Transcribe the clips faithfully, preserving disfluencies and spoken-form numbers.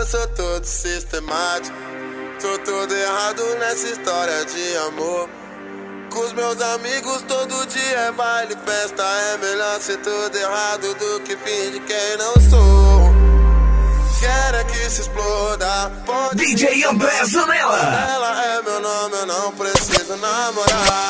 eu sou todo sistemático. Tô todo errado nessa história de amor. Com os meus amigos todo dia é baile, festa. É melhor ser todo errado do que fingir quem não sou. Quero é que se exploda. Pode D J André Zanella. Ela é meu nome, eu não preciso namorar.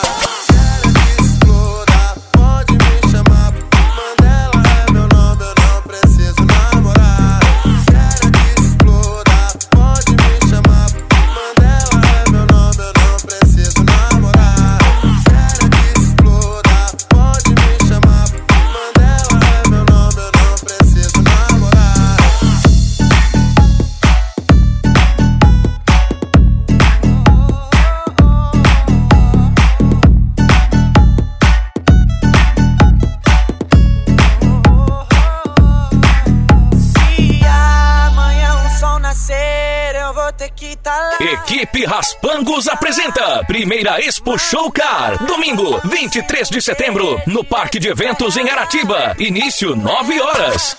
Equipe Raspangos apresenta Primeira Expo Show Car, domingo, vinte e três de setembro, no Parque de Eventos em Aratiba. Início nove horas.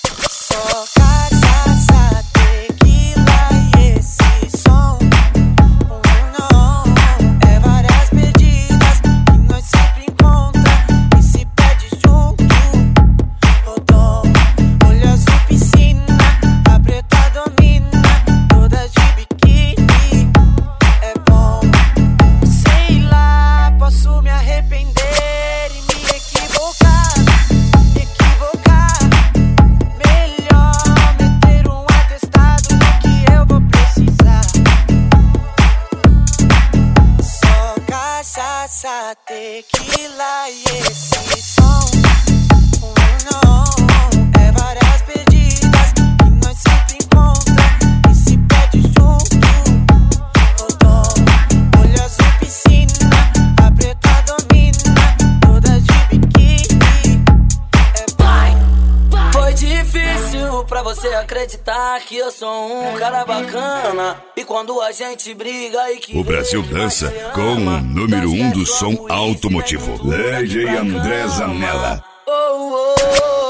Tequila e esse som, oh, não, é várias pedidas que nós sempre encontra e se pede junto. Oh, olho azul piscina, a preta domina, toda de biquíni, é pai. Foi difícil pra você acreditar que eu sou um cara bacana. E quando a gente briga e que o Brasil dança com o número um do som automotivo, D J André Zanella. Oh, oh, oh.